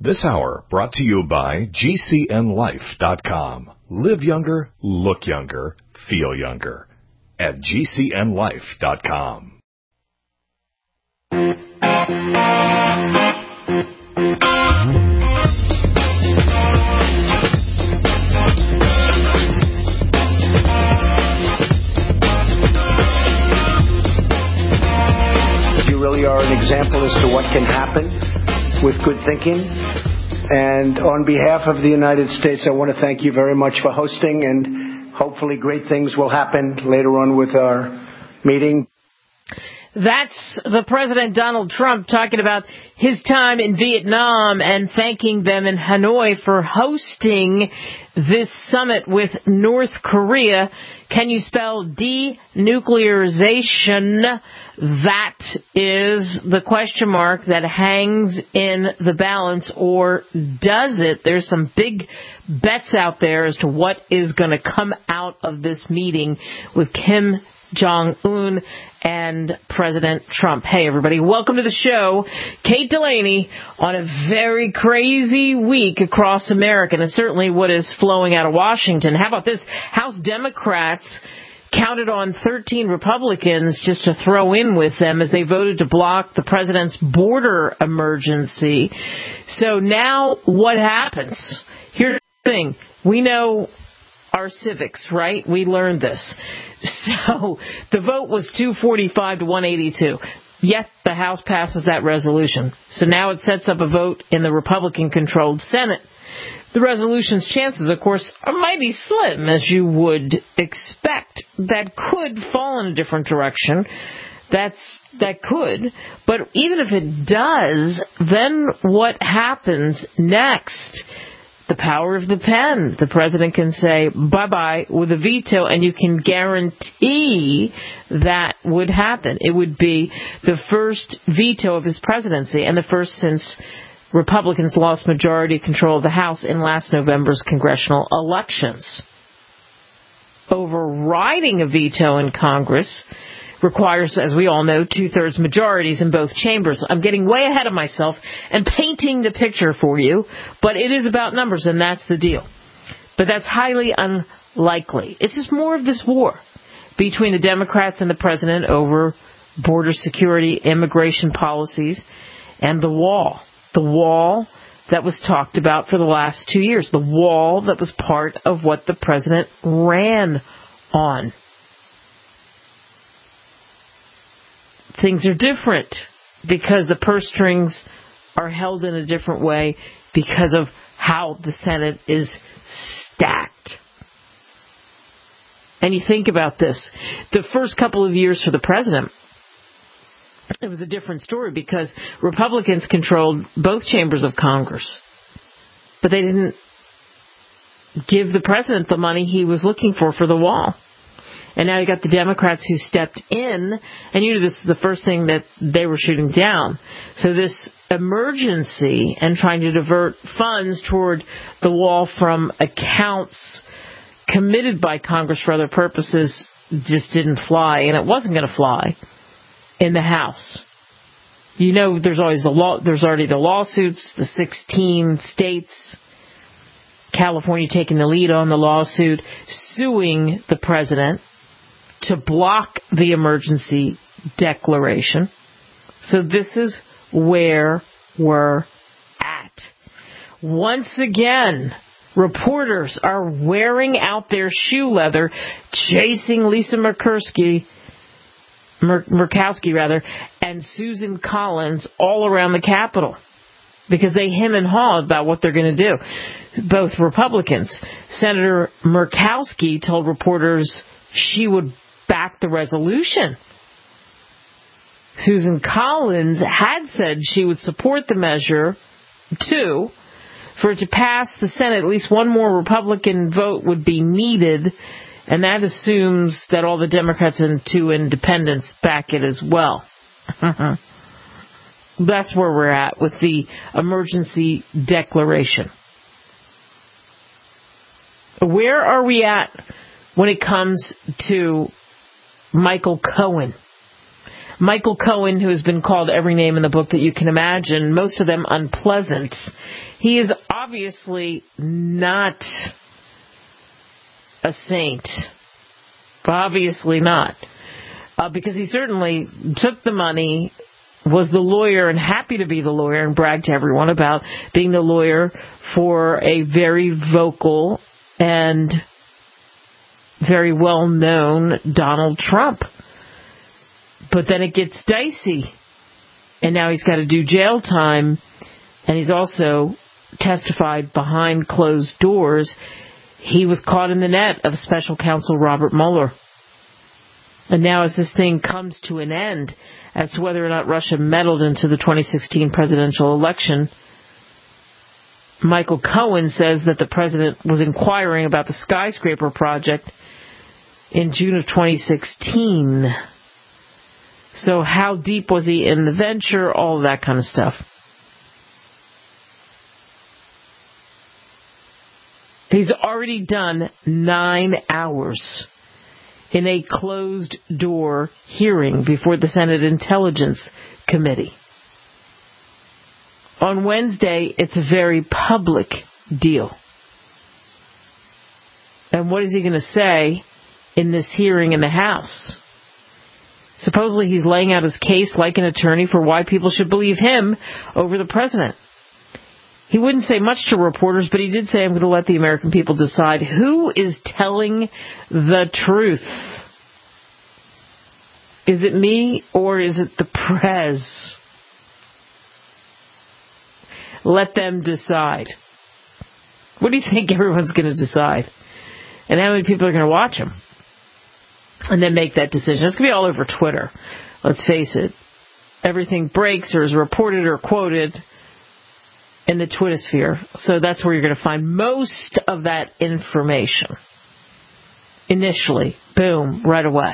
This hour brought to you by GCNLife.com. Live younger, look younger, feel younger at GCNLife.com. You really are an example as to what can happen with good thinking. And on behalf of the United States, I want to thank you very much for hosting, and hopefully great things will happen later on with our meeting. That's the President Donald Trump talking about his time in Vietnam and thanking them in Hanoi for hosting this summit with North Korea. Can you spell denuclearization? That is the question mark that hangs in the balance, or does it? There's some big bets out there as to what is going to come out of this meeting with Kim Jong-un and President Trump. Hey, everybody. Welcome to the show. Kate Delaney on a very crazy week across America, and certainly what is flowing out of Washington. How about this? House Democrats counted on 13 Republicans just to throw in with them as they voted to block the president's border emergency. So now what happens? Here's the thing. We know our civics, right? We learned this. So the vote was 245 to 182. Yet the House passes that resolution. So now it sets up a vote in the Republican-controlled Senate. The resolution's chances, of course, are mighty slim, as you would expect. That could fall in a different direction. That could. But even if it does, then what happens next? The power of the pen. The president can say bye-bye with a veto, and you can guarantee that would happen. It would be the first veto of his presidency, and the first since Republicans lost majority control of the House in last November's congressional elections. Overriding a veto in Congress requires, as we all know, two-thirds majorities in both chambers. I'm getting way ahead of myself and painting the picture for you, but it is about numbers, and that's the deal. But that's highly unlikely. It's just more of this war between the Democrats and the president over border security, immigration policies, and the wall. The wall that was talked about for the last 2 years. The wall that was part of what the president ran on. Things are different because the purse strings are held in a different way because of how the Senate is stacked. And you think about this. The first couple of years for the president, it was a different story because Republicans controlled both chambers of Congress. But they didn't give the president the money he was looking for the wall. And now you got the Democrats who stepped in, and you knew this is the first thing that they were shooting down. So this emergency and trying to divert funds toward the wall from accounts committed by Congress for other purposes just didn't fly, and it wasn't going to fly in the House. You know, there's always there's already the lawsuits, the 16 states, California taking the lead on the lawsuit, suing the president to block the emergency declaration. So this is where we're at. Once again, reporters are wearing out their shoe leather, chasing Lisa Murkowski, and Susan Collins all around the Capitol because they hem and haw about what they're going to do. Both Republicans. Senator Murkowski told reporters she would back the resolution. Susan Collins had said she would support the measure, too. For it to pass the Senate, at least one more Republican vote would be needed, and that assumes that all the Democrats and two independents back it as well. That's where we're at with the emergency declaration. Where are we at when it comes to Michael Cohen? Michael Cohen, who has been called every name in the book that you can imagine, most of them unpleasant. He is obviously not a saint. Obviously not. Because he certainly took the money, was the lawyer and happy to be the lawyer and bragged to everyone about being the lawyer for a very vocal and very well-known Donald Trump. But then it gets dicey. And now he's got to do jail time. And he's also testified behind closed doors. He was caught in the net of special counsel Robert Mueller. And now as this thing comes to an end as to whether or not Russia meddled into the 2016 presidential election, Michael Cohen says that the president was inquiring about the skyscraper project in June of 2016. So how deep was he in the venture? All of that kind of stuff. He's already done 9 hours in a closed-door hearing before the Senate Intelligence Committee. On Wednesday, it's a very public deal. And what is he going to say in this hearing in the House? Supposedly he's laying out his case like an attorney for why people should believe him over the president. He wouldn't say much to reporters, but he did say, I'm going to let the American people decide who is telling the truth. Is it me or is it the press? Let them decide. What do you think everyone's going to decide? And how many people are going to watch him? And then make that decision. It's going to be all over Twitter. Let's face it. Everything breaks or is reported or quoted in the Twittersphere. So that's where you're going to find most of that information. Initially. Boom. Right away.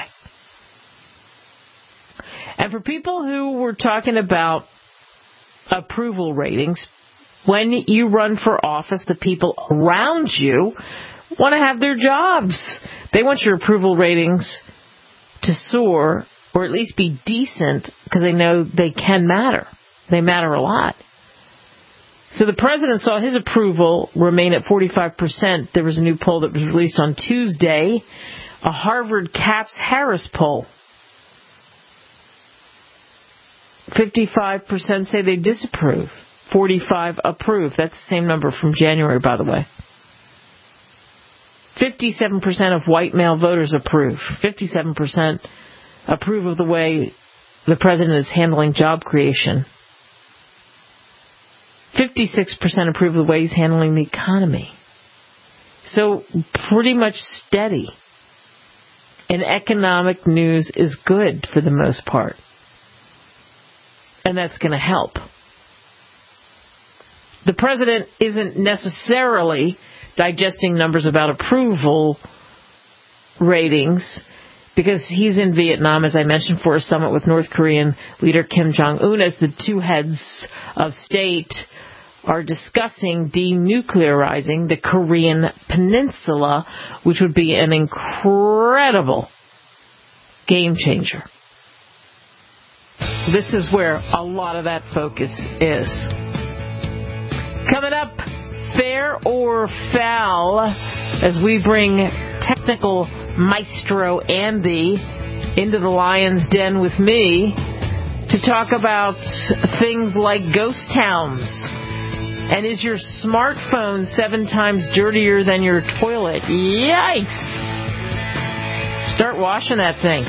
And for people who were talking about approval ratings, when you run for office, the people around you want to have their jobs. They want your approval ratings to soar or at least be decent because they know they can matter. They matter a lot. So the president saw his approval remain at 45%. There was a new poll that was released on Tuesday, a Harvard Capps Harris poll. 55% say they disapprove. 45% approve. That's the same number from January, by the way. 57% of white male voters approve. 57% approve of the way the president is handling job creation. 56% approve of the way he's handling the economy. So pretty much steady. And economic news is good for the most part. And that's going to help. The president isn't necessarily digesting numbers about approval ratings because he's in Vietnam, as I mentioned, for a summit with North Korean leader Kim Jong-un as the two heads of state are discussing denuclearizing the Korean peninsula, which would be an incredible game changer. This is where a lot of that focus is. Coming up, fair or foul, as we bring technical maestro Andy into the lion's den with me to talk about things like ghost towns. And is your smartphone 7 times dirtier than your toilet? Yikes! Start washing that thing.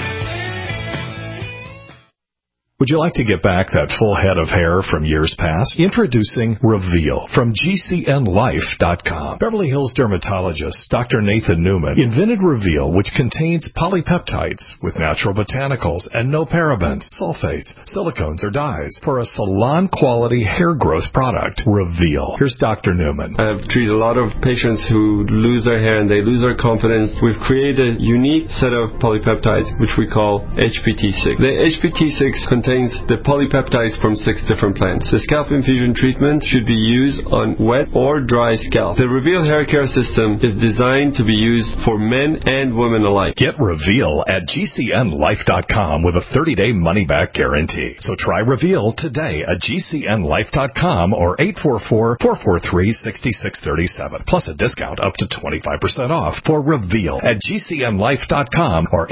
Would you like to get back that full head of hair from years past? Introducing Reveal from GCNLife.com. Beverly Hills dermatologist Dr. Nathan Newman invented Reveal, which contains polypeptides with natural botanicals and no parabens, sulfates, silicones, or dyes for a salon-quality hair growth product. Reveal. Here's Dr. Newman. I've treated a lot of patients who lose their hair and they lose their confidence. We've created a unique set of polypeptides, which we call HPT6. The HPT6 contains contains the polypeptides from 6 different plants. The scalp infusion treatment should be used on wet or dry scalp. The Reveal hair care system is designed to be used for men and women alike. Get Reveal at GCNlife.com with a 30-day money-back guarantee. So try Reveal today at GCNlife.com or 844-443-6637. Plus a discount up to 25% off for Reveal at GCNlife.com or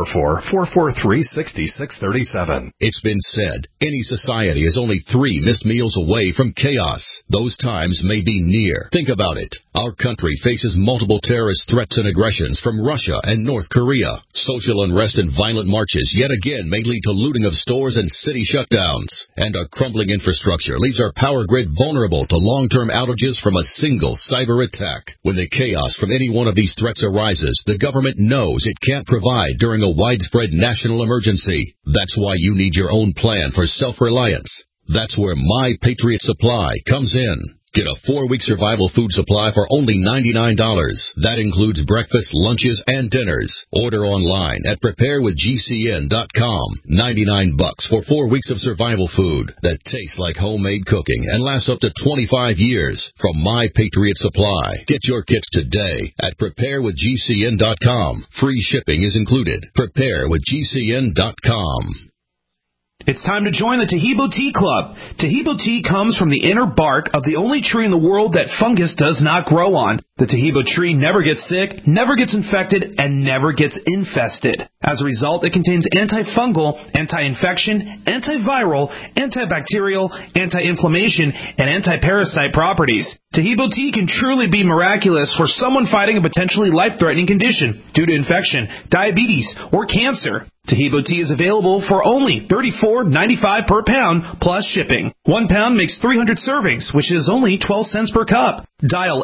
844-443-6637. It's been said, any society is only 3 missed meals away from chaos. Those times may be near. Think about it. Our country faces multiple terrorist threats and aggressions from Russia and North Korea. Social unrest and violent marches yet again may lead to looting of stores and city shutdowns. And our crumbling infrastructure leaves our power grid vulnerable to long-term outages from a single cyber attack. When the chaos from any one of these threats arises, the government knows it can't provide during a widespread national emergency. That's why you need your own plan for self-reliance. That's where My Patriot Supply comes in. Get a 4-week survival food supply for only $99. That includes breakfast, lunches, and dinners. Order online at preparewithgcn.com. $99 for 4 weeks of survival food that tastes like homemade cooking and lasts up to 25 years from My Patriot Supply. Get your kits today at preparewithgcn.com. Free shipping is included. Preparewithgcn.com. It's time to join the Tahibo Tea Club. Tahibo tea comes from the inner bark of the only tree in the world that fungus does not grow on. The Tahibo tree never gets sick, never gets infected, and never gets infested. As a result, it contains antifungal, anti-infection, antiviral, antibacterial, anti-inflammation, and anti-parasite properties. Tahibo tea can truly be miraculous for someone fighting a potentially life-threatening condition due to infection, diabetes, or cancer. Tahibo tea is available for only $34.95 per pound plus shipping. 1 pound makes 300 servings, which is only 12 cents per cup. Dial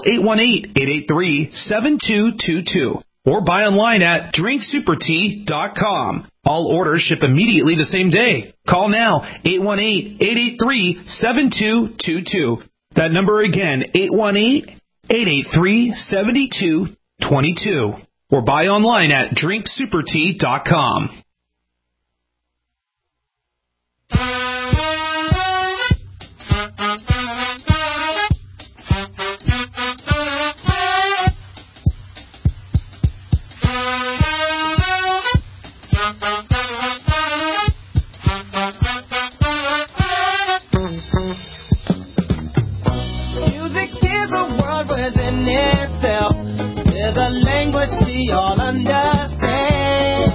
818-883-7222 or buy online at drinksupertea.com. All orders ship immediately the same day. Call now, 818-883-7222. That number again, 818-883-7222. Or buy online at drinksupertea.com. Music is a world within itself, with a language we all understand,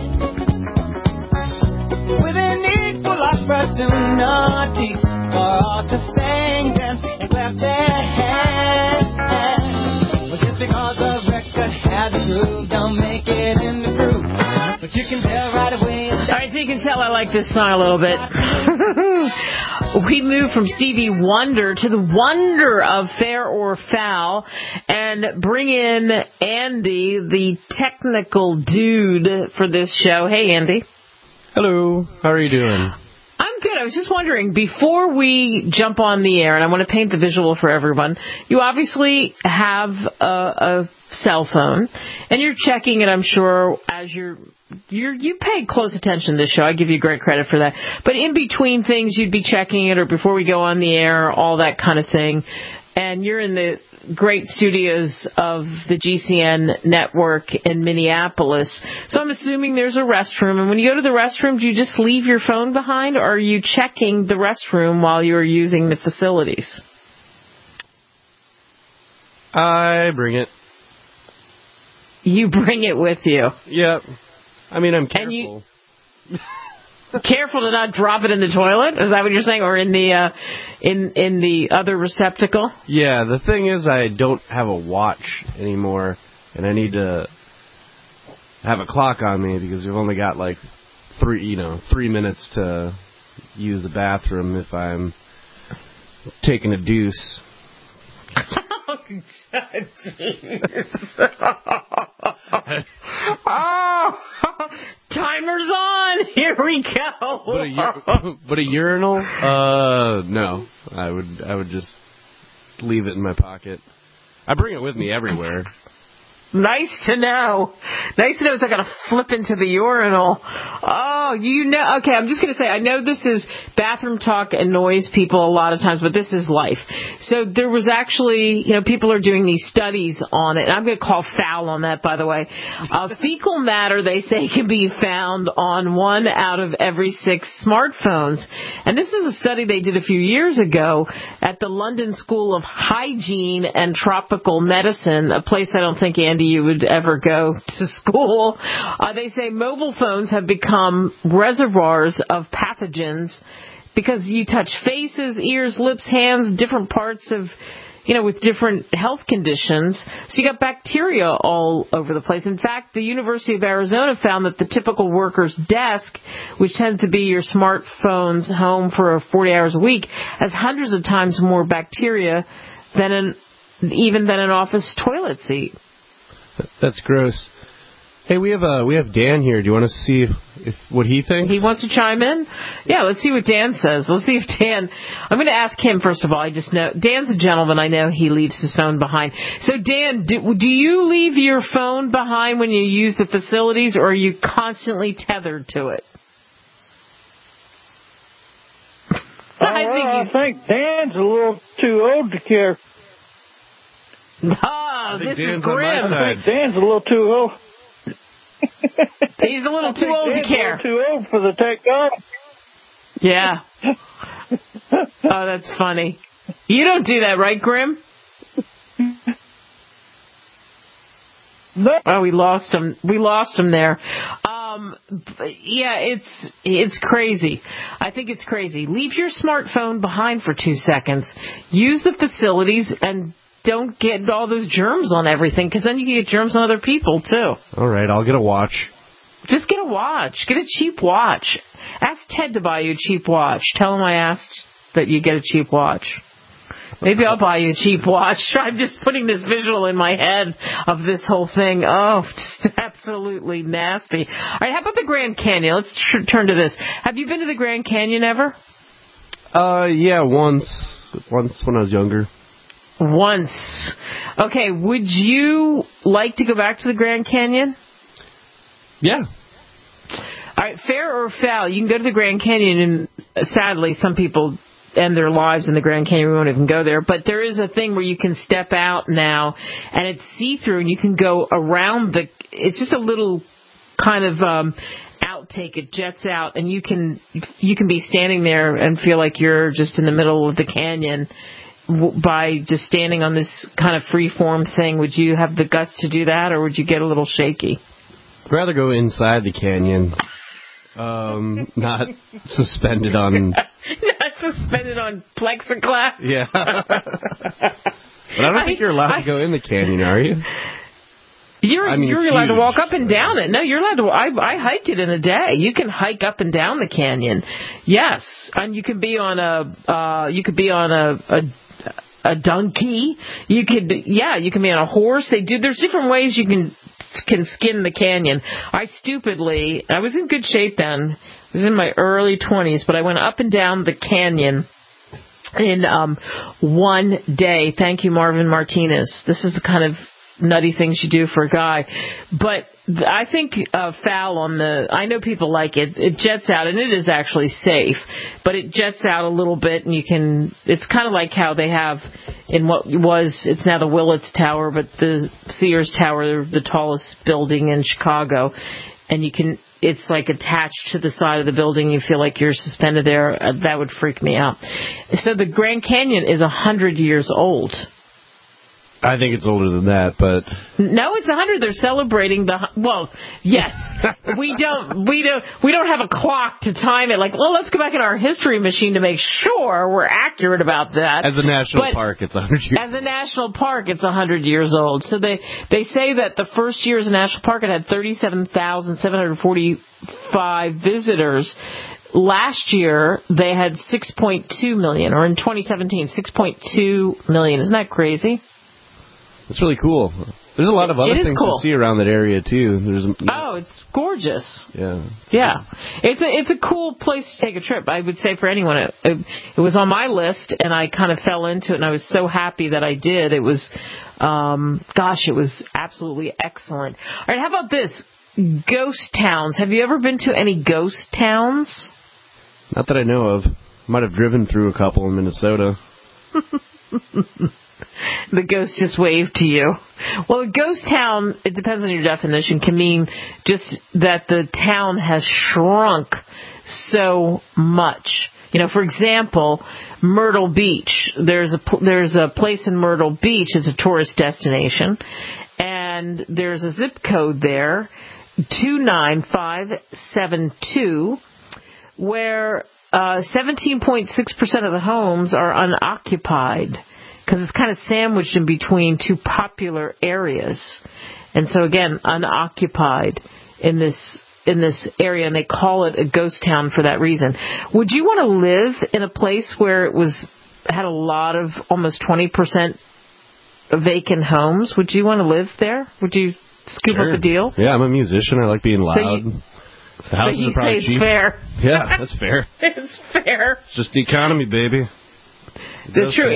with an equal opportunity for all to sing, dance, and clap their hands. Well, just because a record has a groove, don't make it in the groove, but you can tell right away. All right, so you can tell I like this song a little bit. We moved from Stevie Wonder to the wonder of Fair or Foul and bring in Andy, the technical dude for this show. Hey, Andy. Hello. How are you doing? I'm good. I was just wondering, before we jump on the air, and I want to paint the visual for everyone, you obviously have a cell phone, and you're checking it, I'm sure, as you pay close attention to this show. I give you great credit for that. But in between things, you'd be checking it, or before we go on the air, all that kind of thing. And you're in the great studios of the GCN network in Minneapolis. So I'm assuming there's a restroom. And when you go to the restroom, do you just leave your phone behind, or are you checking the restroom while you're using the facilities? I bring it. You bring it with you? Yep. I mean, I'm careful. Careful to not drop it in the toilet? Is that what you're saying? Or in the in the other receptacle? Yeah, the thing is I don't have a watch anymore, and I need to have a clock on me because we've only got like 3 minutes to use the bathroom if I'm taking a deuce. Oh, oh, timer's on. Here we go. But a urinal? No. I would just leave it in my pocket. I bring it with me everywhere. Nice to know. Nice to know. Is I got to flip into the urinal. Oh, Oh, okay, I'm just going to say, I know this is bathroom talk annoys people a lot of times, but this is life. So there was actually, people are doing these studies on it. I'm going to call foul on that, by the way. Fecal matter, they say, can be found on 1 out of every 6 smartphones. And this is a study they did a few years ago at the London School of Hygiene and Tropical Medicine, a place I don't think, Andy, you would ever go to school. They say mobile phones have become reservoirs of pathogens because you touch faces, ears, lips, hands, different parts of, with different health conditions. So you got bacteria all over the place. In fact, the University of Arizona found that the typical worker's desk, which tends to be your smartphone's home for 40 hours a week, has hundreds of times more bacteria than an office toilet seat. That's gross. Hey, we have Dan here. Do you want to see if what he thinks? He wants to chime in? Yeah, let's see what Dan says. Let's see if Dan... I'm going to ask him, first of all. I just know... Dan's a gentleman. I know he leaves his phone behind. So, Dan, do you leave your phone behind when you use the facilities, or are you constantly tethered to it? I think Dan's a little too old to care. Oh, this Dan's is grim. I think Dan's a little too old. He's a little too old to care. Dan's a little too old for the technology. Yeah. Oh, that's funny. You don't do that, right, Grim? No. Oh, we lost him. We lost him there. Yeah, it's crazy. I think it's crazy. Leave your smartphone behind for 2 seconds. Use the facilities and don't get all those germs on everything, because then you can get germs on other people, too. All right, I'll get a watch. Just get a watch. Get a cheap watch. Ask Ted to buy you a cheap watch. Tell him I asked that you get a cheap watch. Maybe I'll buy you a cheap watch. I'm just putting this visual in my head of this whole thing. Oh, just absolutely nasty. All right, how about the Grand Canyon? Let's turn to this. Have you been to the Grand Canyon ever? Yeah, once when I was younger. Once. Okay, would you like to go back to the Grand Canyon? Yeah. All right, fair or foul, you can go to the Grand Canyon, and sadly, some people end their lives in the Grand Canyon. We won't even go there. But there is a thing where you can step out now, and it's see-through, and you can go around it's just a little kind of outtake. It jets out, and you can be standing there and feel like you're just in the middle of the canyon by just standing on this kind of free-form thing. Would you have the guts to do that, or would you get a little shaky? I'd rather go inside the canyon, not suspended on... Not suspended on plexiglass? Yeah. But I don't think you're allowed to go in the canyon, are you? You're allowed to walk up and down it. No, you're allowed to. I hiked it in a day. You can hike up and down the canyon. Yes, and you can be on a donkey. You can be on a horse. There's different ways you can skin the canyon. I was in good shape then. I was in my early 20s, but I went up and down the canyon in one day. Thank you, Marvin Martinez. This is the kind of nutty things you do for a guy. But I think foul on the... I know people like it. It jets out, and it is actually safe. But it jets out a little bit, and you can... It's kind of like how they have in what was... It's now the Willits Tower, but the Sears Tower, the tallest building in Chicago. And you can... It's like attached to the side of the building. You feel like you're suspended there. That would freak me out. So the Grand Canyon is 100 years old. I think it's older than that, but... No, it's 100. They're celebrating well, yes. We don't have a clock to time it. Like, well, let's go back in our history machine to make sure we're accurate about that. As a national park, it's 100 years old. As a national park, it's 100 years old. So they say that the first year as a national park, it had 37,745 visitors. Last year, they had 6.2 million, or in 2017, 6.2 million. Isn't that crazy? It's really cool. There's a lot of other things cool to see around that area, too. It's gorgeous. Yeah. Yeah. It's a cool place to take a trip. I would say for anyone. It was on my list, and I kind of fell into it, and I was so happy that I did. It was, it was absolutely excellent. All right, how about this? ghost towns. Have you ever been to any ghost towns? Not that I know of. Might have driven through a couple in Minnesota. The ghost just waved to you. Well, a ghost town, it depends on your definition, can mean just that the town has shrunk so much. You know, for example, Myrtle Beach. There's a place in Myrtle Beach. It's a tourist destination, and there's a zip code there, 29572, where 17.6% of the homes are unoccupied because it's kind of sandwiched in between two popular areas, and so again, unoccupied in this area, and they call it a ghost town for that reason. Would you want to live in a place where had a lot of almost 20% vacant homes? Would you want to live there? Would you scoop up a deal? Yeah, I'm a musician. I like being loud. So you say it's fair. Yeah, that's fair. It's fair. It's just the economy, baby. That's true.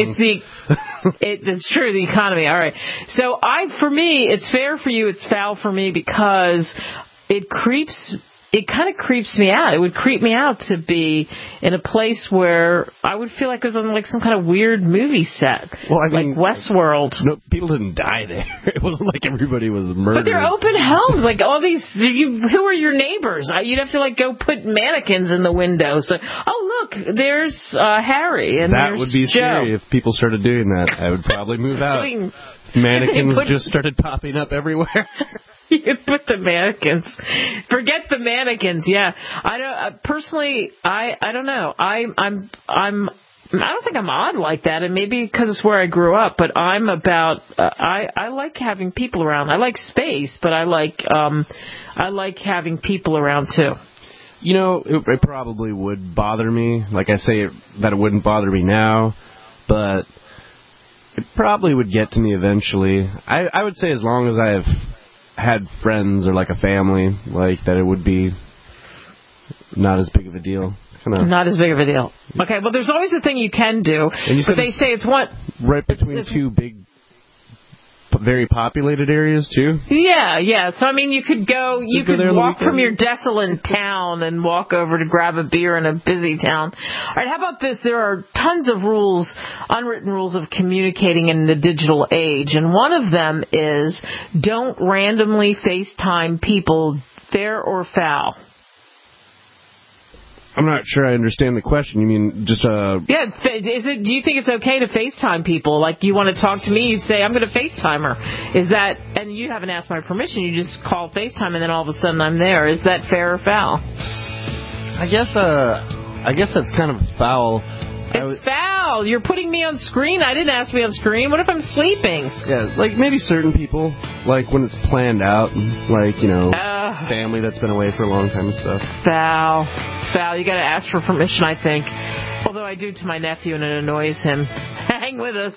It's true. The economy. All right. So for me, it's fair for you. It's foul for me because it kind of creeps me out. It would creep me out to be in a place where I would feel like I was on like some kind of weird movie set. Well, I mean, like Westworld. No, people didn't die there. It wasn't like everybody was murdered. But they're open homes. Like all these, who are your neighbors? You'd have to like go put mannequins in the window. So, oh look, there's Harry and that there's would be Joe. Scary if people started doing that. I would probably move out. Mannequins just started popping up everywhere. You put the mannequins. Forget the mannequins. Yeah, I don't personally. I don't know. I don't think I'm odd like that, and maybe because it's where I grew up. But I'm about. I like having people around. I like space, but I like having people around too. You know, it probably would bother me. Like I say, that it wouldn't bother me now, but it probably would get to me eventually. I would say as long as I've had friends or like a family, like that, it would be not as big of a deal. Not as big of a deal. Okay, well, there's always a thing you can do, but they say it's what right between two big, very populated areas too. Yeah. So I mean, you could walk from your desolate town and walk over to grab a beer in a busy town. All right, how about this? There are tons of rules, unwritten rules of communicating in the digital age, and one of them is don't randomly FaceTime people, fair or foul. I'm not sure I understand the question. You mean just Yeah, do you think it's okay to FaceTime people? Like, you want to talk to me, you say, I'm going to FaceTime her. Is that, and you haven't asked my permission, you just call FaceTime and then all of a sudden I'm there. Is that fair or foul? I guess that's kind of foul. It's foul. You're putting me on screen. I didn't ask to be on screen. What if I'm sleeping? Yeah, like maybe certain people, like when it's planned out, like, you know, family that's been away for a long time and stuff. Foul. You got to ask for permission, I think. Although I do to my nephew and it annoys him. Hang with us.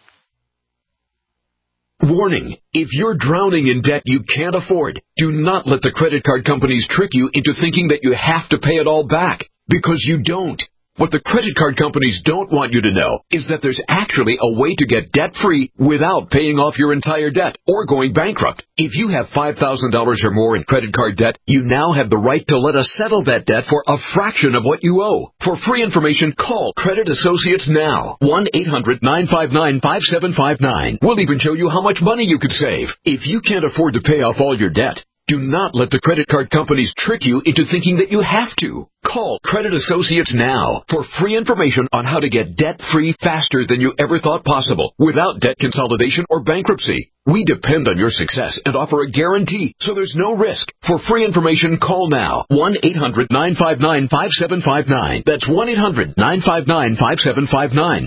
Warning, if you're drowning in debt you can't afford, do not let the credit card companies trick you into thinking that you have to pay it all back, because you don't. What the credit card companies don't want you to know is that there's actually a way to get debt-free without paying off your entire debt or going bankrupt. If you have $5,000 or more in credit card debt, you now have the right to let us settle that debt for a fraction of what you owe. For free information, call Credit Associates now. 1-800-959-5759. We'll even show you how much money you could save. If you can't afford to pay off all your debt, do not let the credit card companies trick you into thinking that you have to. Call Credit Associates now for free information on how to get debt-free faster than you ever thought possible without debt consolidation or bankruptcy. We depend on your success and offer a guarantee, so there's no risk. For free information, call now. 1-800-959-5759. That's 1-800-959-5759.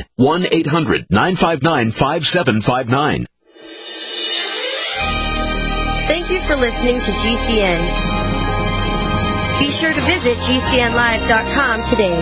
1-800-959-5759. Thank you for listening to GCN. Be sure to visit GCNlive.com today.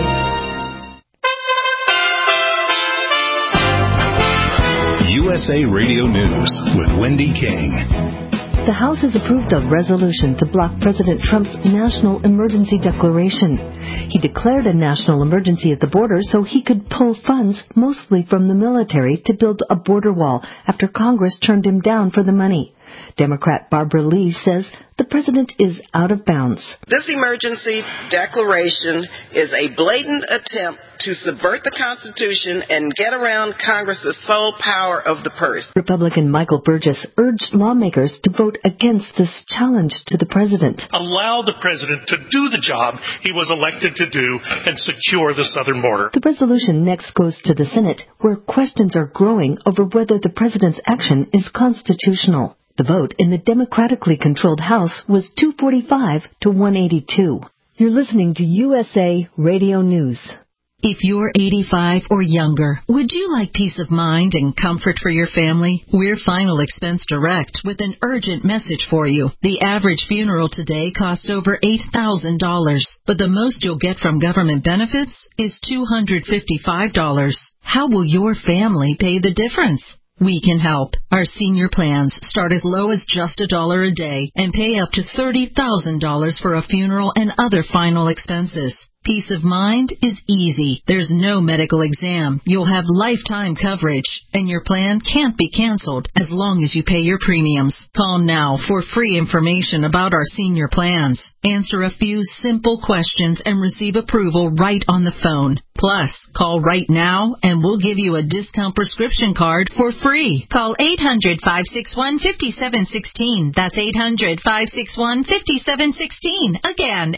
USA Radio News with Wendy King. The House has approved a resolution to block President Trump's national emergency declaration. He declared a national emergency at the border so he could pull funds, mostly from the military, to build a border wall after Congress turned him down for the money. Democrat Barbara Lee says the president is out of bounds. This emergency declaration is a blatant attempt to subvert the Constitution and get around Congress's sole power of the purse. Republican Michael Burgess urged lawmakers to vote against this challenge to the president. Allow the president to do the job he was elected to do and secure the southern border. The resolution next goes to the Senate, where questions are growing over whether the president's action is constitutional. The vote in the democratically controlled House was 245 to 182. You're listening to USA Radio News. If you're 85 or younger, would you like peace of mind and comfort for your family? We're Final Expense Direct with an urgent message for you. The average funeral today costs over $8,000, but the most you'll get from government benefits is $255. How will your family pay the difference? We can help. Our senior plans start as low as just $1 a day and pay up to $30,000 for a funeral and other final expenses. Peace of mind is easy. There's no medical exam. You'll have lifetime coverage, and your plan can't be canceled as long as you pay your premiums. Call now for free information about our senior plans. Answer a few simple questions and receive approval right on the phone. Plus, call right now and we'll give you a discount prescription card for free. Call 800-561-5716. That's 800-561-5716. Again,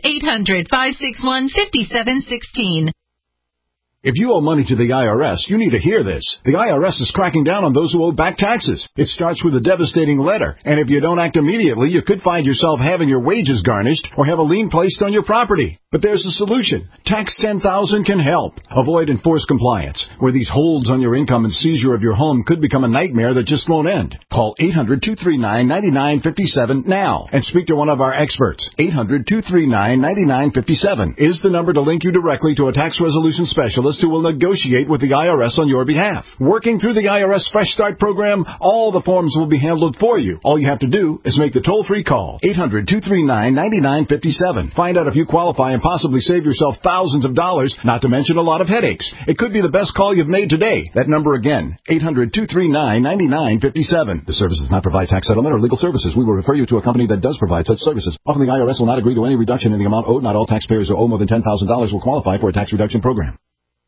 800-561-5716. If you owe money to the IRS, you need to hear this. The IRS is cracking down on those who owe back taxes. It starts with a devastating letter, and if you don't act immediately, you could find yourself having your wages garnished or have a lien placed on your property. But there's a solution. Tax 10,000 can help. Avoid enforced compliance, where these holds on your income and seizure of your home could become a nightmare that just won't end. Call 800-239-9957 now and speak to one of our experts. 800-239-9957 is the number to link you directly to a tax resolution specialist who will negotiate with the IRS on your behalf. Working through the IRS Fresh Start program, all the forms will be handled for you. All you have to do is make the toll-free call. 800-239-9957. Find out if you qualify and possibly save yourself thousands of dollars, not to mention a lot of headaches. It could be the best call you've made today. That number again, 800-239-9957. The service does not provide tax settlement or legal services. We will refer you to a company that does provide such services. Often the IRS will not agree to any reduction in the amount owed. Not all taxpayers who owe more than $10,000 will qualify for a tax reduction program.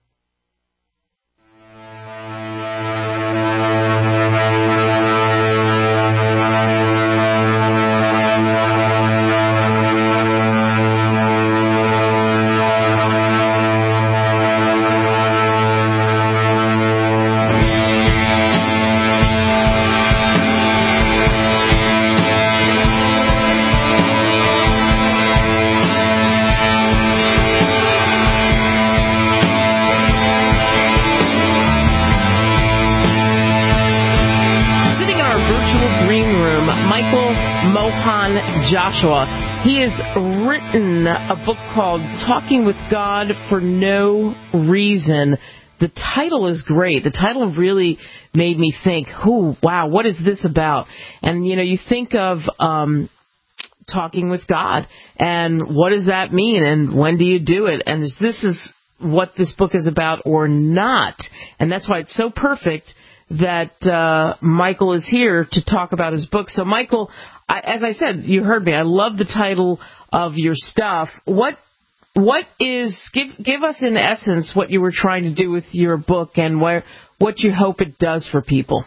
Joshua. He has written a book called Talking with God for No Reason. The title is great. The title really made me think, wow, what is this about? And, you think of talking with God, and what does that mean, and when do you do it? And this is what this book is about or not. And that's why it's so perfect that Michael is here to talk about his book. So, Michael, as I said, you heard me. I love the title of your stuff. What is give us in essence what you were trying to do with your book and what you hope it does for people.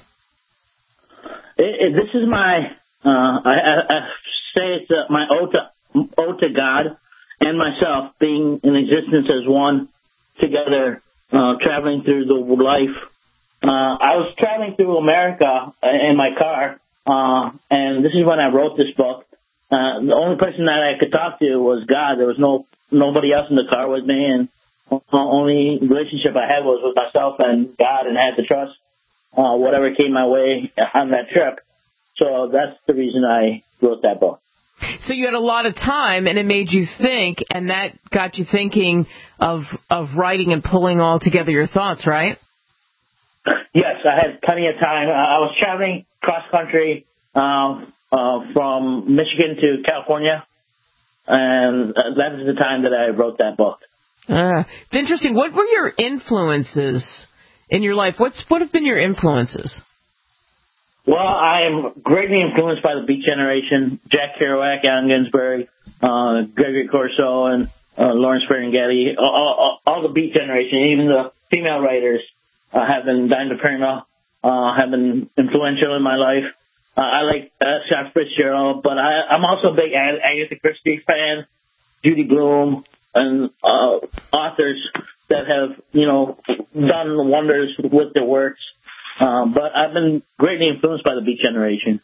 This is my I say it's my ode to God and myself being in existence as one together, traveling through the life. I was traveling through America in my car, and this is when I wrote this book. The only person that I could talk to was God. There was nobody else in the car with me, and the only relationship I had was with myself and God, and I had to trust whatever came my way on that trip. So that's the reason I wrote that book. So you had a lot of time, and it made you think, and that got you thinking of writing and pulling all together your thoughts, right? Yes, I had plenty of time. I was traveling cross-country from Michigan to California, and that is the time that I wrote that book. It's interesting. What were your influences in your life? What have been your influences? Well, I am greatly influenced by the Beat Generation, Jack Kerouac, Allen Ginsberg, Gregory Corso, and Lawrence Ferlinghetti, all the Beat Generation, even the female writers have been, Dinah Prima, have been influential in my life. I like Scott Fitzgerald, but I'm also a big Agatha Christie fan, Judy Blume, and authors that have, done wonders with their works. But I've been greatly influenced by the Beat Generation.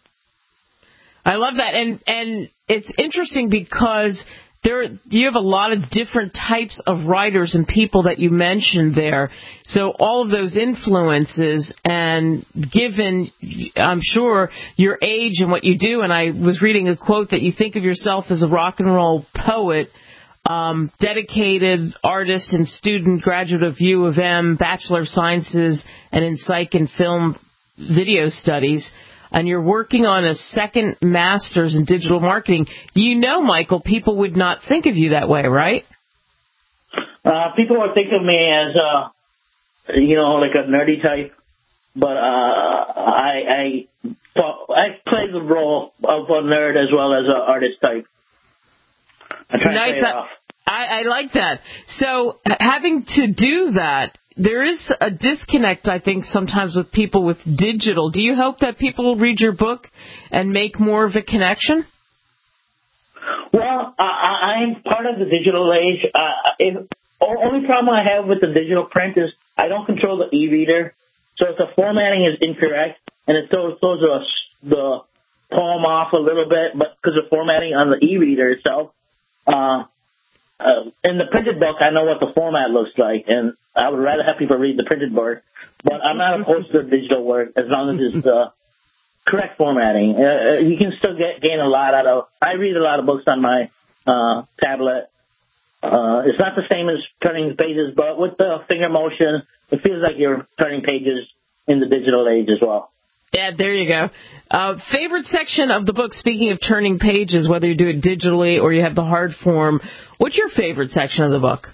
I love that, and it's interesting because you have a lot of different types of writers and people that you mentioned there. So all of those influences, and given, I'm sure, your age and what you do, and I was reading a quote that you think of yourself as a rock and roll poet, dedicated artist and student, graduate of U of M, Bachelor of Sciences, and in Psych and Film Video Studies, and you're working on a second master's in digital marketing. Michael, people would not think of you that way, right? People would think of me as, like a nerdy type, but I play the role of a nerd as well as an artist type. I try to play it off. I like that. So having to do that, there is a disconnect, I think, sometimes with people with digital. Do you hope that people will read your book and make more of a connection? Well, I'm part of the digital age. Only problem I have with the digital print is I don't control the e-reader. So if the formatting is incorrect and it throws the poem off a little bit, but because of formatting on the e-reader itself, in the printed book, I know what the format looks like, and I would rather have people read the printed book, but I'm not opposed to the digital work as long as it's the correct formatting. You can still gain a lot out of. I read a lot of books on my tablet. It's not the same as turning pages, but with the finger motion, it feels like you're turning pages in the digital age as well. Yeah, there you go. Favorite section of the book, speaking of turning pages, whether you do it digitally or you have the hard form, what's your favorite section of the book?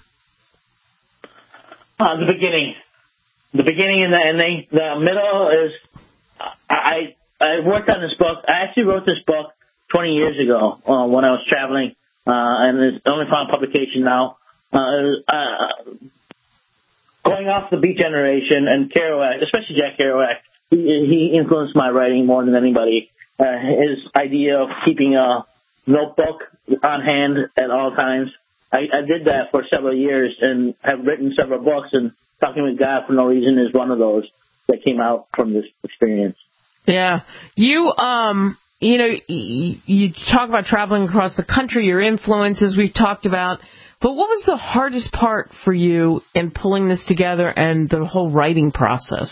The beginning. The beginning and the ending. The middle is, I worked on this book. I actually wrote this book 20 years ago when I was traveling, and it's only found publication now. Going off the Beat Generation and Kerouac, especially Jack Kerouac, he influenced my writing more than anybody. His idea of keeping a notebook on hand at all times. I did that for several years and have written several books, and Talking with God for No Reason is one of those that came out from this experience. Yeah. You talk about traveling across the country, your influences we've talked about, but what was the hardest part for you in pulling this together and the whole writing process?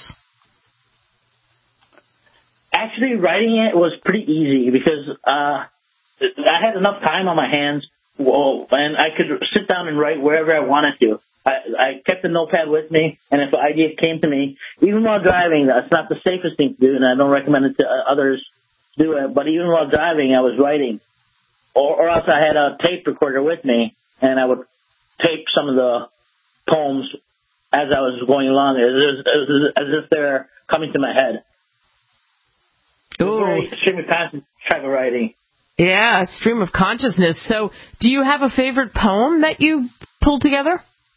Actually, writing it was pretty easy because I had enough time on my hands, and I could sit down and write wherever I wanted to. I kept the notepad with me, and if an idea came to me, even while driving, that's not the safest thing to do, and I don't recommend it to others do it, but even while driving, I was writing. Or else I had a tape recorder with me, and I would tape some of the poems as I was going along, as if they're coming to my head. Very extremely conscious type of writing. Yeah, stream of consciousness. So, do you have a favorite poem that you pulled together?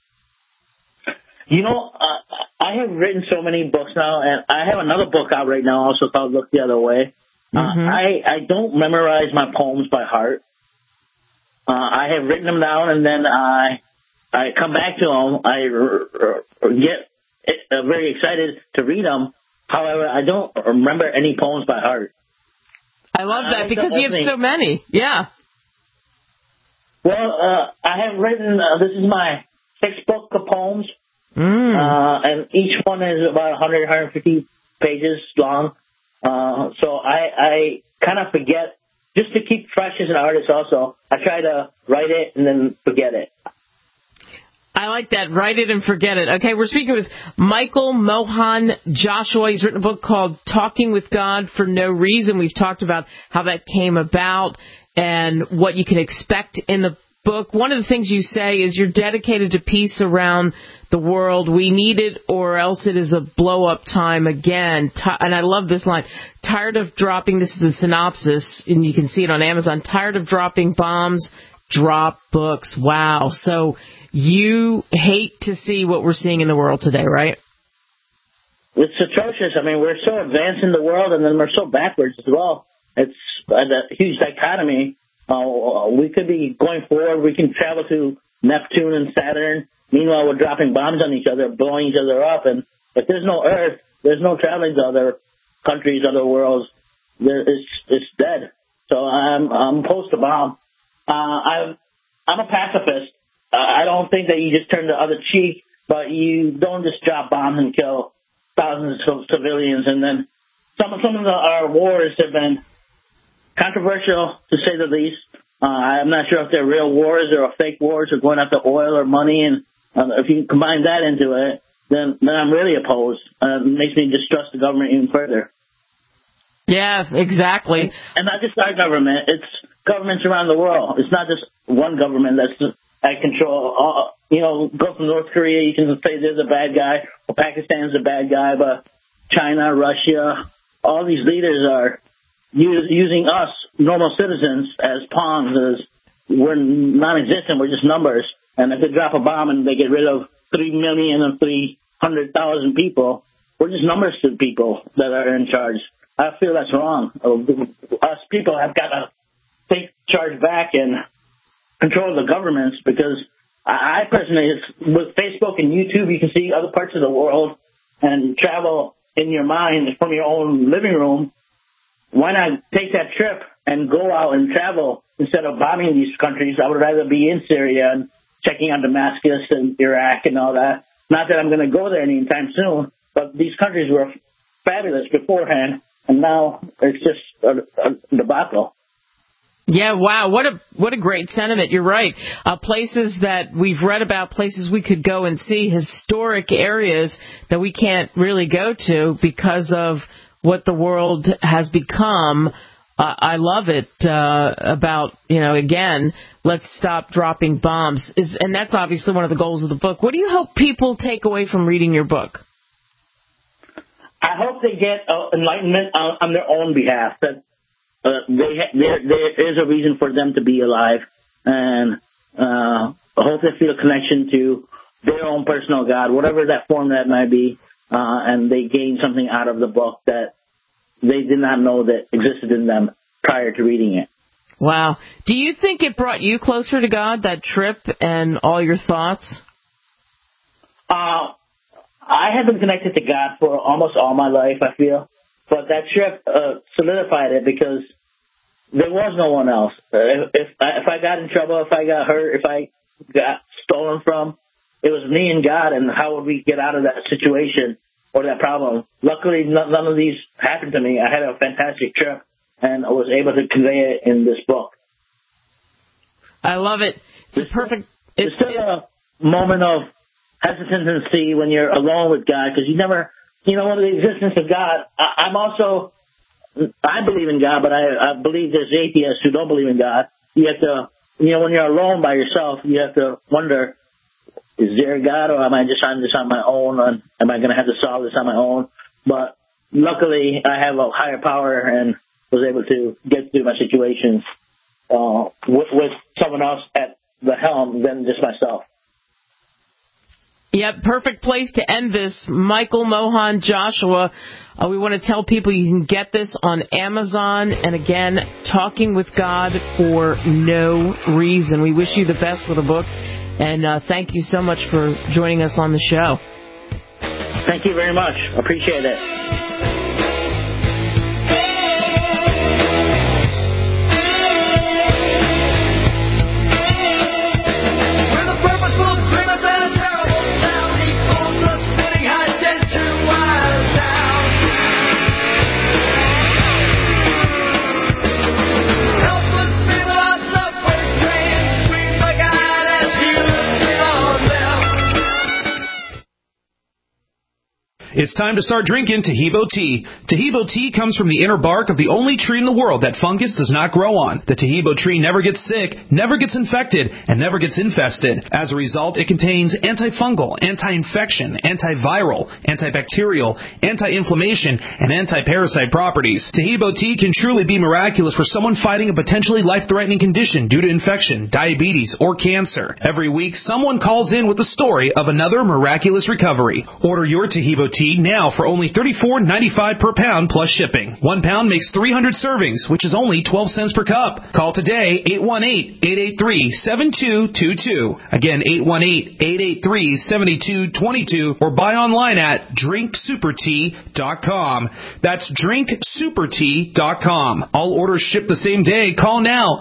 I have written so many books now, and I have another book out right now also called Look the Other Way. I don't memorize my poems by heart. I have written them down, and then I come back to them. I get very excited to read them. However, I don't remember any poems by heart. I love that because you have so many. Yeah. Well, I have written, this is my 6th book of poems. And each one is about 100, 150 pages long. So I kind of forget, just to keep fresh as an artist also, I try to write it and then forget it. I like that. Write it and forget it. Okay, we're speaking with Michael Mohan Joshua. He's written a book called Talking with God for No Reason. We've talked about how that came about and what you can expect in the book, one of the things you say is you're dedicated to peace around the world. We need it, or else it is a blow-up time again. And I love this line. Tired of dropping, this is the synopsis, and you can see it on Amazon, tired of dropping bombs, drop books. Wow. So you hate to see what we're seeing in the world today, right? It's atrocious. I mean, we're so advanced in the world, and then we're so backwards as well. It's a huge dichotomy. We could be going forward. We can travel to Neptune and Saturn. Meanwhile, we're dropping bombs on each other, blowing each other up. And if there's no Earth, there's no traveling to other countries, other worlds. It's dead. So I'm opposed to bomb. I'm a pacifist. I don't think that you just turn the other cheek, but you don't just drop bombs and kill thousands of civilians. And then some of our wars have been controversial, to say the least. I'm not sure if they're real wars or fake wars or going after oil or money. And if you combine that into it, then I'm really opposed. It makes me distrust the government even further. Yeah, exactly. And not just our government. It's governments around the world. It's not just one government that's at control. Go from North Korea, you can say they're the bad guy, or Pakistan's the bad guy, but China, Russia, all these leaders are using us, normal citizens, as pawns. As we're non-existent, we're just numbers. And if they drop a bomb and they get rid of 3,300,000 people, we're just numbers to people that are in charge. I feel that's wrong. Us people have got to take charge back and control the governments, because I personally, with Facebook and YouTube, you can see other parts of the world and travel in your mind from your own living room. Why not take that trip and go out and travel instead of bombing these countries? I would rather be in Syria and checking on Damascus and Iraq and all that. Not that I'm going to go there anytime soon, but these countries were fabulous beforehand, and now it's just a debacle. Yeah, wow, what a great sentiment. You're right. Places that we've read about, places we could go and see, historic areas that we can't really go to because of what the world has become. I love it about, again, let's stop dropping bombs. And that's obviously one of the goals of the book. What do you hope people take away from reading your book? I hope they get enlightenment on their own behalf, that there is a reason for them to be alive, and I hope they feel a connection to their own personal God, whatever that form that might be, and they gain something out of the book that they did not know that existed in them prior to reading it. Wow. Do you think it brought you closer to God, that trip and all your thoughts? I have been connected to God for almost all my life, I feel. But that trip solidified it, because there was no one else. If I got in trouble, if I got hurt, if I got stolen from, it was me and God, and how would we get out of that situation or that problem? Luckily, none of these happened to me. I had a fantastic trip, and I was able to convey it in this book. I love it. It's perfect. It's still a moment of hesitancy when you're alone with God, because you never... one of the existence of God. I believe in God, but I believe there's atheists who don't believe in God. You have to, when you're alone by yourself, you have to wonder, is there a God, or am I just on this on my own? And am I going to have to solve this on my own? But luckily, I have a higher power and was able to get through my situations with someone else at the helm than just myself. Yep, perfect place to end this. Michael Mohan Joshua, we want to tell people you can get this on Amazon. And again, Talking with God for No Reason. We wish you the best with the book. And thank you so much for joining us on the show. Thank you very much. Appreciate it. It's time to start drinking Tahibo tea. Tahibo tea comes from the inner bark of the only tree in the world that fungus does not grow on. The Tahibo tree never gets sick, never gets infected, and never gets infested. As a result, it contains antifungal, anti-infection, antiviral, antibacterial, anti-inflammation, and anti-parasite properties. Tahibo tea can truly be miraculous for someone fighting a potentially life-threatening condition due to infection, diabetes, or cancer. Every week, someone calls in with a story of another miraculous recovery. Order your Tahibo tea now for only $34.95 per pound plus shipping. 1 pound makes 300 servings, which is only 12 cents per cup. Call today, 818-883-7222. Again, 818-883-7222, or buy online at drinksupertea.com. That's drinksupertea.com. All orders ship the same day. Call now,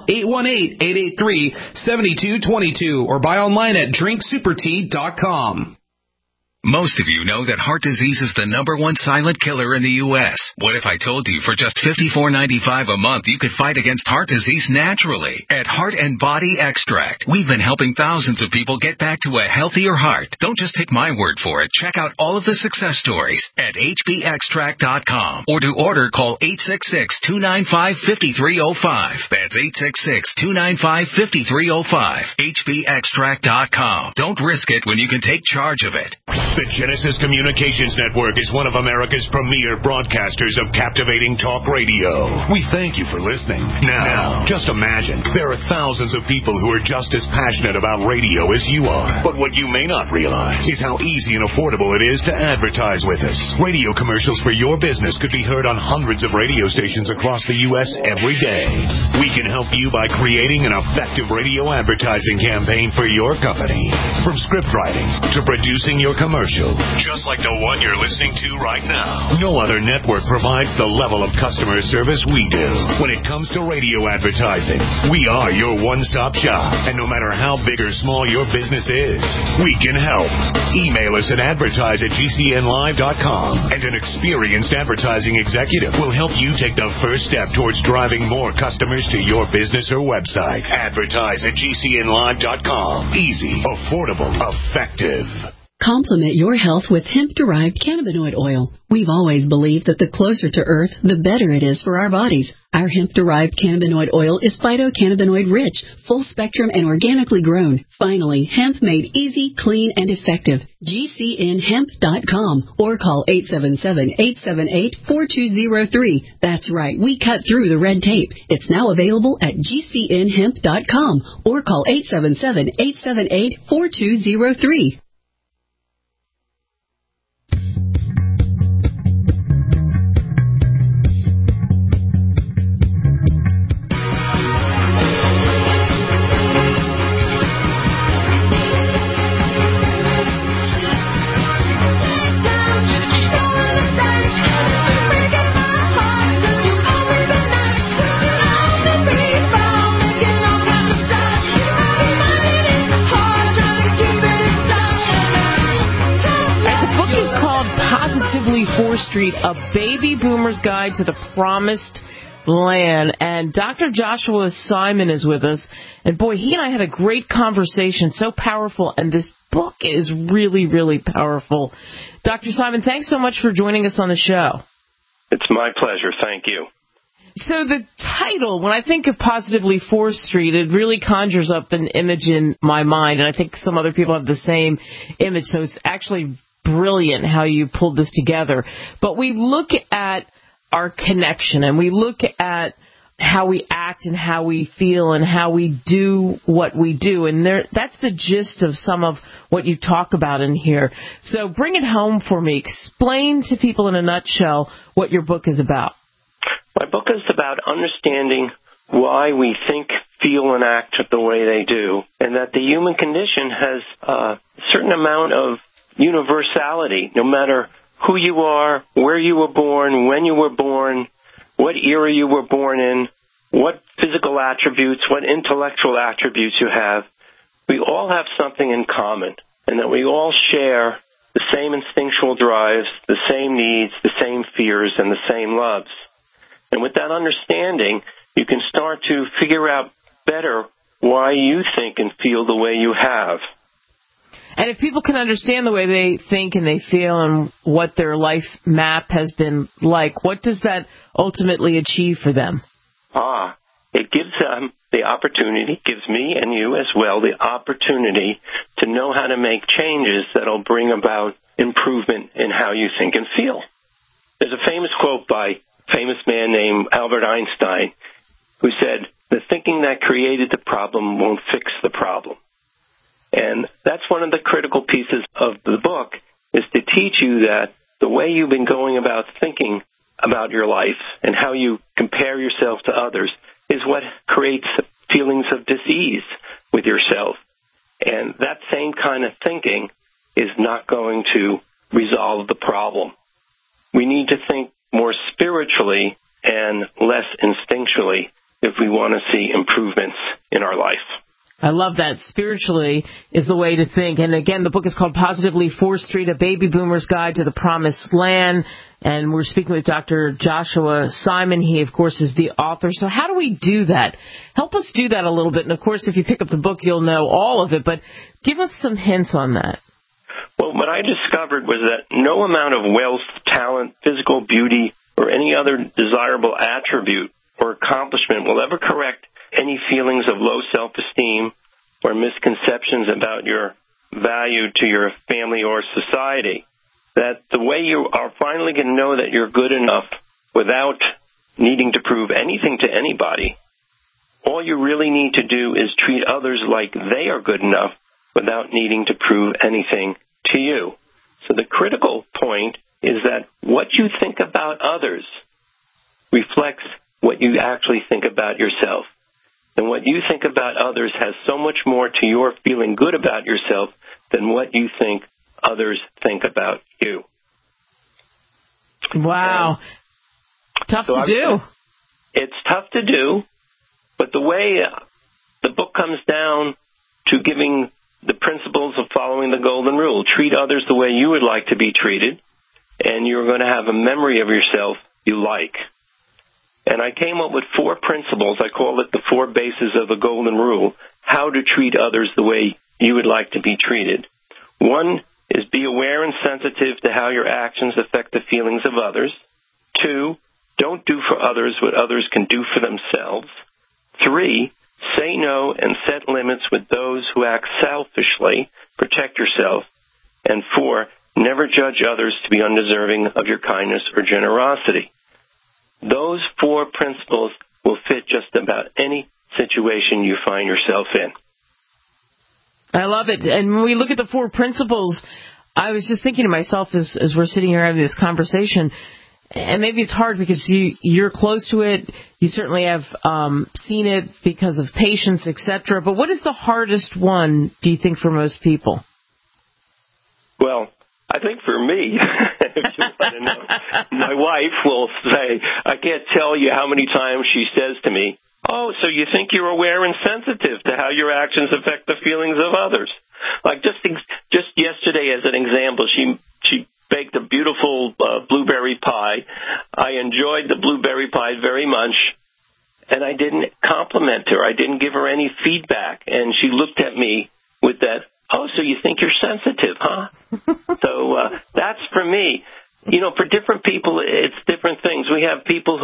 818-883-7222, or buy online at drinksupertea.com. Most of you know that heart disease is the #1 silent killer in the U.S. What if I told you for just $54.95 a month you could fight against heart disease naturally? At Heart and Body Extract, we've been helping thousands of people get back to a healthier heart. Don't just take my word for it. Check out all of the success stories at hbextract.com. Or to order, call 866-295-5305. That's 866-295-5305. hbextract.com. Don't risk it when you can take charge of it. The Genesis Communications Network is one of America's premier broadcasters of captivating talk radio. We thank you for listening. Now, just imagine, there are thousands of people who are just as passionate about radio as you are. But what you may not realize is how easy and affordable it is to advertise with us. Radio commercials for your business could be heard on hundreds of radio stations across the U.S. every day. We can help you by creating an effective radio advertising campaign for your company. From script writing to producing your commercial, just like the one you're listening to right now. No other network provides the level of customer service we do. When it comes to radio advertising, we are your one-stop shop. And no matter how big or small your business is, we can help. Email us at advertise@gcnlive.com, and an experienced advertising executive will help you take the first step towards driving more customers to your business or website. Advertise@gcnlive.com. Easy, affordable, effective. Complement your health with hemp-derived cannabinoid oil. We've always believed that the closer to Earth, the better it is for our bodies. Our hemp-derived cannabinoid oil is phytocannabinoid-rich, full-spectrum, and organically grown. Finally, hemp made easy, clean, and effective. GCNhemp.com or call 877-878-4203. That's right, we cut through the red tape. It's now available at GCNhemp.com or call 877-878-4203. Street, A Baby Boomer's Guide to the Promised Land. And Dr. Joshua Simon is with us. And boy, he and I had a great conversation, so powerful. And this book is really, really powerful. Dr. Simon, thanks so much for joining us on the show. It's my pleasure. Thank you. So the title, when I think of Positively 4th Street, it really conjures up an image in my mind. And I think some other people have the same image. So it's actually brilliant how you pulled this together. But we look at our connection, and we look at how we act and how we feel and how we do what we do. And that's the gist of some of what you talk about in here. So bring it home for me. Explain to people in a nutshell what your book is about. My book is about understanding why we think, feel, and act the way they do, and that the human condition has a certain amount of universality, no matter who you are, where you were born, when you were born, what era you were born in, what physical attributes, what intellectual attributes you have. We all have something in common, and that we all share the same instinctual drives, the same needs, the same fears, and the same loves. And with that understanding, you can start to figure out better why you think and feel the way you have. And if people can understand the way they think and they feel and what their life map has been like, what does that ultimately achieve for them? It gives them the opportunity, gives me and you as well the opportunity to know how to make changes that will bring about improvement in how you think and feel. There's a famous quote by a famous man named Albert Einstein who said, "The thinking that created the problem won't fix the problem." And that's one of the critical pieces of the book, is to teach you that the way you've been going about thinking about your life and how you compare yourself to others is what creates feelings of dis-ease with yourself. And that same kind of thinking is not going to resolve the problem. We need to think more spiritually and less instinctually if we want to see improvements in our life. I love that. Spiritually is the way to think. And again, the book is called Positively 4th Street, A Baby Boomer's Guide to the Promised Land. And we're speaking with Dr. Joshua Simon. He, of course, is the author. So how do we do that? Help us do that a little bit. And, of course, if you pick up the book, you'll know all of it. But give us some hints on that. Well, what I discovered was that no amount of wealth, talent, physical beauty, or any other desirable attribute or accomplishment will ever correct any feelings of low self-esteem or misconceptions about your value to your family or society. That the way you are finally going to know that you're good enough without needing to prove anything to anybody, all you really need to do is treat others like they are good enough without needing to prove anything to you. So the critical point is that what you think about others reflects what you actually think about yourself. And what you think about others has so much more to your feeling good about yourself than what you think others think about you. Wow. Tough to do. It's tough to do, but the way the book comes down to giving the principles of following the golden rule, treat others the way you would like to be treated, and you're going to have a memory of yourself you like. And I came up with 4 principles. I call it the 4 bases of the golden rule, how to treat others the way you would like to be treated. 1 is be aware and sensitive to how your actions affect the feelings of others. 2, don't do for others what others can do for themselves. 3, say no and set limits with those who act selfishly. Protect yourself. And 4, never judge others to be undeserving of your kindness or generosity. Those 4 principles will fit just about any situation you find yourself in. I love it. And when we look at the 4 principles, I was just thinking to myself as we're sitting here having this conversation, and maybe it's hard because you're close to it. You certainly have seen it because of patients, etc. But what is the hardest one, do you think, for most people? Well, I think for me, if you want to know, my wife will say, I can't tell you how many times she says to me, "Oh, so you think you're aware and sensitive to how your actions affect the feelings of others?" Like just yesterday, as an example, she baked a beautiful blueberry pie. I enjoyed the blueberry pie very much, and I didn't compliment her. I didn't give her any feedback, and she looked at me with that, "Oh, so you think you're sensitive, huh?" So that's for me. You know, for different people, it's different things. We have people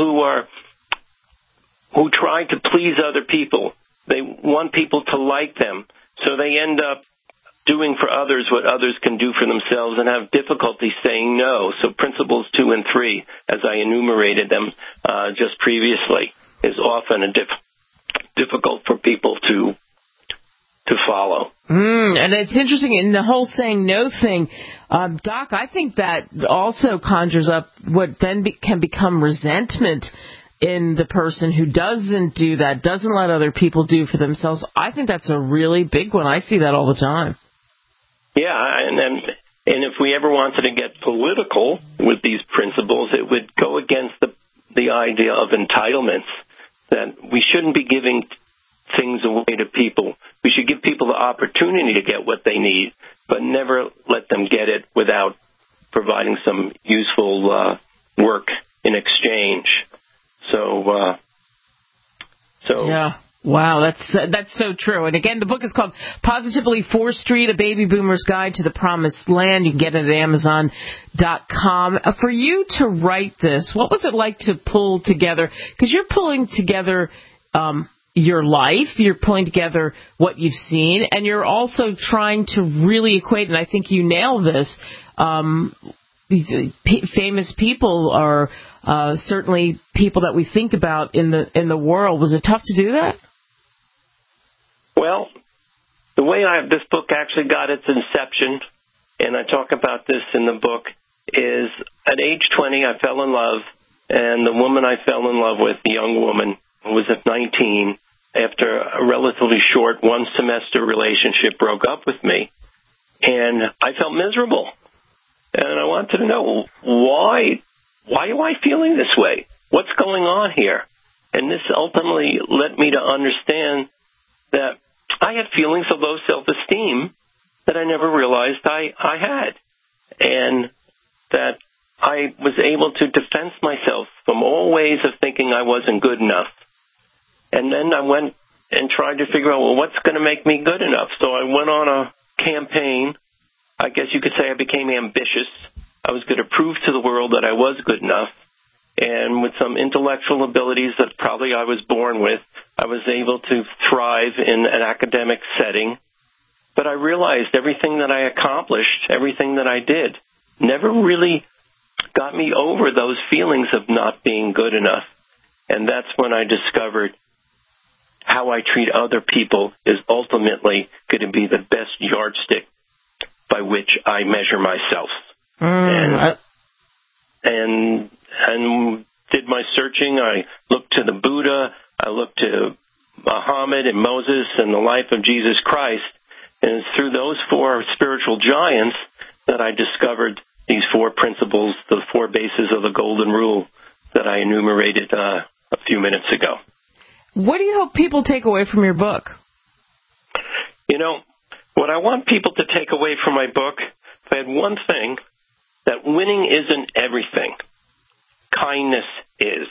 who try to please other people. They want people to like them, so they end up doing for others what others can do for themselves and have difficulty saying no. So principles 2 and 3, as I enumerated them just previously, is often difficult for people to follow. And it's interesting in the whole saying no thing. Doc, I think that also conjures up what then can become resentment in the person who doesn't do that, doesn't let other people do for themselves. I think that's a really big one. I see that all the time. Yeah, and if we ever wanted to get political with these principles, it would go against the idea of entitlements, that we shouldn't be giving things away to people. We should give people the opportunity to get what they need, but never let them get it without providing some useful work in exchange. So yeah. Wow, that's so true. And again, the book is called Positively 4th Street, A Baby Boomer's Guide to the Promised Land. You can get it at Amazon.com. For you to write this, what was it like to pull together? Because you're pulling together your life, you're pulling together what you've seen, and you're also trying to really equate, and I think you nail this, famous people are certainly people that we think about in the world. Was it tough to do that? Well, the way this book actually got its inception, and I talk about this in the book, is at age 20 I fell in love, and the woman I fell in love with, the young woman, was at 19, after a relatively short one-semester relationship, broke up with me, and I felt miserable. And I wanted to know, why am I feeling this way? What's going on here? And this ultimately led me to understand that I had feelings of low self-esteem that I never realized I had. And that I was able to defend myself from all ways of thinking I wasn't good enough. And then I went and tried to figure out, well, what's going to make me good enough? So I went on a campaign. I guess you could say I became ambitious. I was going to prove to the world that I was good enough. And with some intellectual abilities that probably I was born with, I was able to thrive in an academic setting. But I realized everything that I accomplished, everything that I did, never really got me over those feelings of not being good enough. And that's when I discovered how I treat other people is ultimately going to be the best yardstick by which I measure myself. And did my searching. I looked to the Buddha, I looked to Muhammad and Moses and the life of Jesus Christ, and it's through those four spiritual giants that I discovered these four principles, the four bases of the Golden Rule that I enumerated a few minutes ago. What do you hope people take away from your book? You know, what I want people to take away from my book, if I had one thing, that winning isn't everything. Kindness is.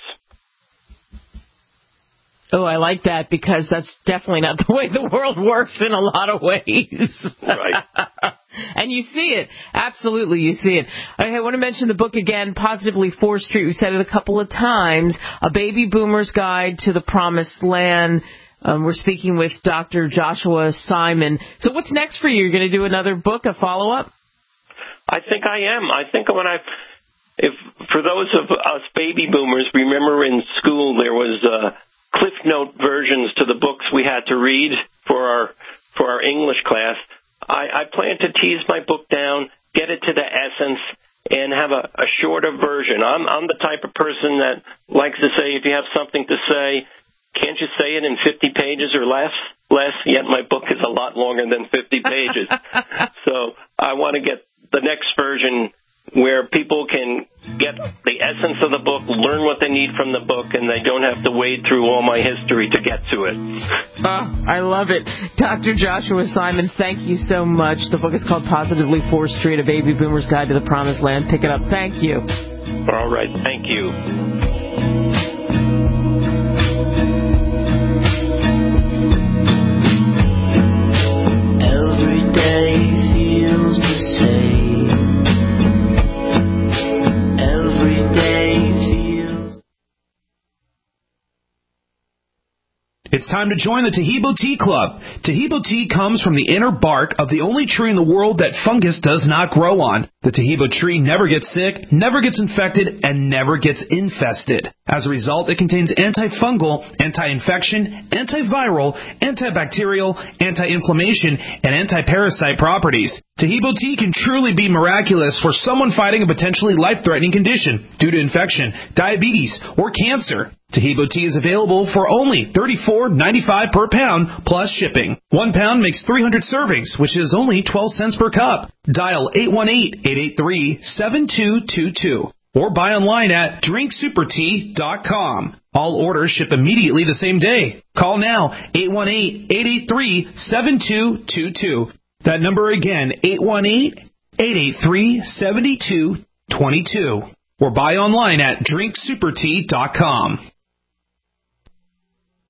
Oh, I like that, because that's definitely not the way the world works in a lot of ways. Right. And you see it. Absolutely, you see it. Okay, I want to mention the book again, Positively 4th Street. We said it a couple of times. A Baby Boomer's Guide to the Promised Land. We're speaking with Dr. Joshua Simon. So what's next for you? You're going to do another book, a follow-up? I think I am. I think if for those of us baby boomers, remember in school there was Cliff Note versions to the books we had to read for our English class. I plan to tease my book down, get it to the essence, and have a shorter version. I'm the type of person that likes to say, if you have something to say, can't you say it in 50 pages or less? Yet my book is a lot longer than 50 pages. So I want to get the next version where people can get the essence of the book, learn what they need from the book, and they don't have to wade through all my history to get to it. Oh, I love it. Dr. Joshua Simon, thank you so much. The book is called Positively 4th Street, A Baby Boomer's Guide to the Promised Land. Pick it up. Thank you. All right. Thank you. Every day feels the same. It's time to join the Taheebo Tea Club. Taheebo tea comes from the inner bark of the only tree in the world that fungus does not grow on. The Taheebo tree never gets sick, never gets infected, and never gets infested. As a result, it contains antifungal, anti-infection, antiviral, antibacterial, anti-inflammation, and anti-parasite properties. Taheebo tea can truly be miraculous for someone fighting a potentially life-threatening condition due to infection, diabetes, or cancer. Taheebo tea is available for only $34.95 per pound plus shipping. 1 pound makes 300 servings, which is only 12 cents per cup. Dial 818-883-7222 or buy online at drinksupertea.com. All orders ship immediately the same day. Call now, 818-883-7222. That number again, 818-883-7222. Or buy online at drinksupertea.com.